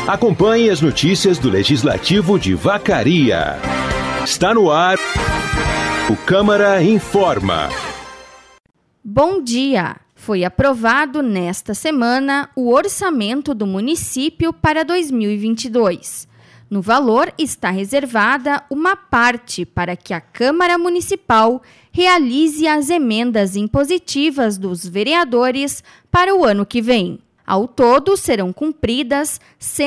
Acompanhe as notícias do Legislativo de Vacaria. Está no ar o Câmara Informa. Bom dia! Foi aprovado nesta semana o orçamento do município para 2022. No valor está reservada uma parte para que a Câmara Municipal realize as emendas impositivas dos vereadores para o ano que vem. Ao todo, serão cumpridas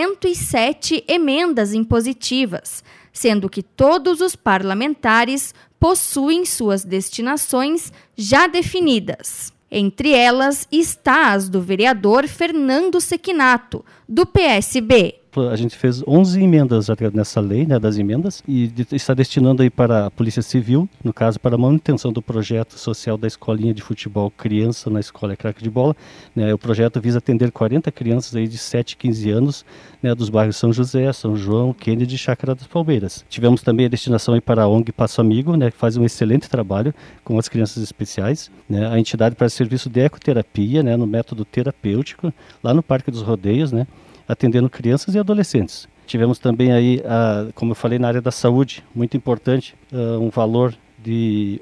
107 emendas impositivas, sendo que todos os parlamentares possuem suas destinações já definidas. Entre elas está as do vereador Fernando Sequinato, do PSB. A gente fez 11 emendas nessa lei, das emendas, e está destinando aí para a Polícia Civil, no caso, para a manutenção do projeto social da escolinha de futebol criança na escola Craque de Bola. O projeto visa atender 40 crianças aí de 7 a 15 anos, dos bairros São José, São João, Kennedy e Chácara das Palmeiras. Tivemos também a destinação aí para a ONG Passo Amigo, que faz um excelente trabalho com as crianças especiais. A entidade para serviço de ecoterapia, no método terapêutico, lá no Parque dos Rodeios, atendendo crianças e adolescentes. Tivemos também aí, como eu falei, na área da saúde, muito importante, um valor de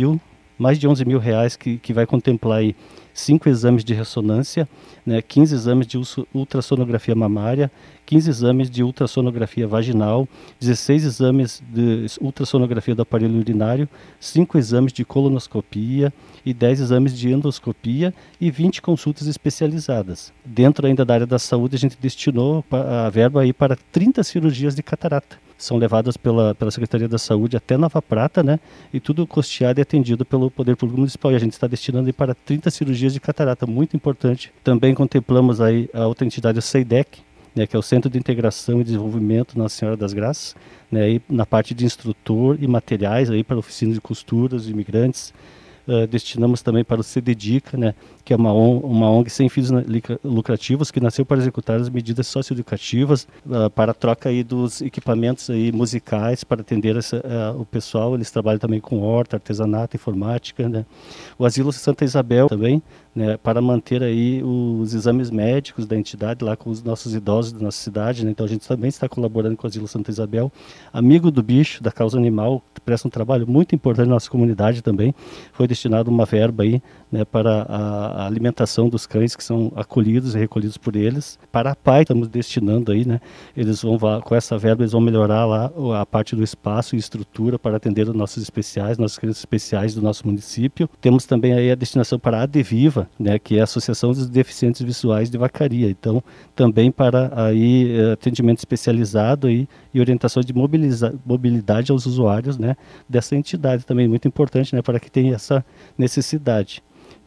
mais de 11 mil reais que vai contemplar aí 5 exames de ressonância, 15 exames de ultrassonografia mamária, 15 exames de ultrassonografia vaginal, 16 exames de ultrassonografia do aparelho urinário, 5 exames de colonoscopia e 10 exames de endoscopia e 20 consultas especializadas. Dentro ainda da área da saúde, a gente destinou a verba aí para 30 cirurgias de catarata. São levadas pela Secretaria da Saúde até Nova Prata, e tudo custeado e atendido pelo Poder Público Municipal. E a gente está destinando aí para 30 cirurgias de catarata, muito importante. Também contemplamos aí a outra entidade, o CEIDEC, que é o Centro de Integração e Desenvolvimento Nossa Senhora das Graças, e na parte de instrutor e materiais aí para oficina de costuras, imigrantes. Destinamos também para o CDDICA, que é uma ONG sem fins lucrativos que nasceu para executar as medidas socioeducativas para a troca aí dos equipamentos aí musicais para atender o pessoal. Eles trabalham também com horta, artesanato, informática. O Asilo Santa Isabel também, para manter aí os exames médicos da entidade lá com os nossos idosos da nossa cidade. Então a gente também está colaborando com o Asilo Santa Isabel. Amigo do Bicho, da Causa Animal, que presta um trabalho muito importante na nossa comunidade também. Foi destinado uma verba aí, para a alimentação dos cães que são acolhidos e recolhidos por eles. Para a PAI estamos destinando aí, eles vão, com essa verba, eles vão melhorar lá a parte do espaço e estrutura para atender os nossos especiais, nossas crianças especiais do nosso município. Temos também aí a destinação para a ADVIVA, que é a Associação dos Deficientes Visuais de Vacaria. Então, também para aí atendimento especializado aí, e orientação de mobilidade aos usuários, dessa entidade também, muito importante, para que tenha essa necessidade.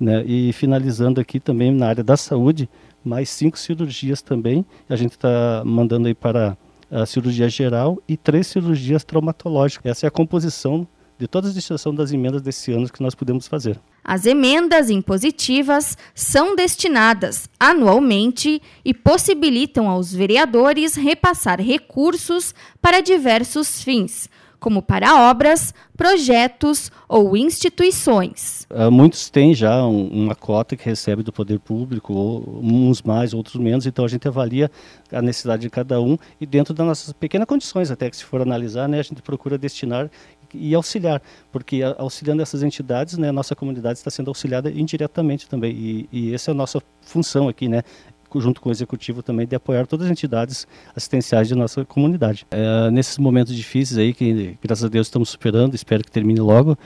E finalizando aqui também na área da saúde, mais 5 cirurgias também. A gente está mandando aí para a cirurgia geral e 3 cirurgias traumatológicas. Essa é a composição de toda a destinação das emendas desse ano que nós podemos fazer. As emendas impositivas são destinadas anualmente e possibilitam aos vereadores repassar recursos para diversos fins, como para obras, projetos ou instituições. Muitos têm já uma cota que recebe do poder público, uns mais, outros menos, então a gente avalia a necessidade de cada um e dentro das nossas pequenas condições, até que se for analisar, a gente procura destinar e auxiliar, porque auxiliando essas entidades, a nossa comunidade está sendo auxiliada indiretamente também, e essa é a nossa função aqui, junto com o executivo também, de apoiar todas as entidades assistenciais de nossa comunidade. Nesses momentos difíceis aí, que graças a Deus estamos superando, espero que termine logo,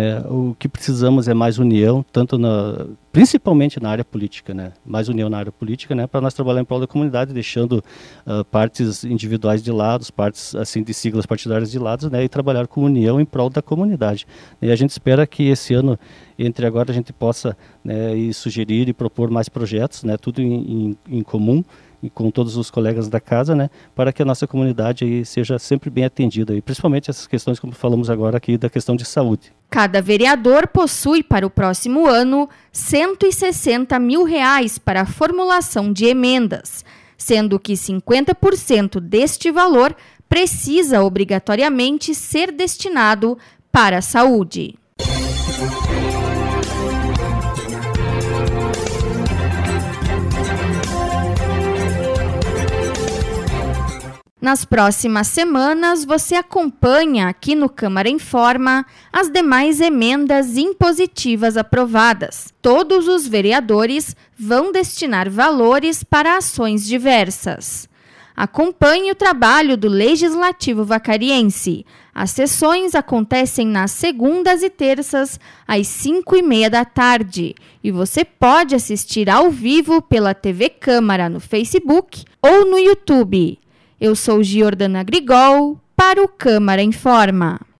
o que precisamos é mais união, principalmente na área política, mais união na área política, para nós trabalhar em prol da comunidade, deixando partes individuais de lado, partes assim de siglas partidárias de lado, e trabalhar com união em prol da comunidade. E a gente espera que esse ano, entre agora, a gente possa e sugerir e propor mais projetos, tudo em comum, e com todos os colegas da casa, para que a nossa comunidade aí seja sempre bem atendida, e principalmente essas questões, como falamos agora aqui, da questão de saúde. Cada vereador possui para o próximo ano R$160 mil para a formulação de emendas, sendo que 50% deste valor precisa obrigatoriamente ser destinado para a saúde. Nas próximas semanas, você acompanha aqui no Câmara Informa as demais emendas impositivas aprovadas. Todos os vereadores vão destinar valores para ações diversas. Acompanhe o trabalho do Legislativo Vacariense. As sessões acontecem nas segundas e terças, às 5h30 da tarde. E você pode assistir ao vivo pela TV Câmara no Facebook ou no YouTube. Eu sou Giordana Grigol, para o Câmara Informa.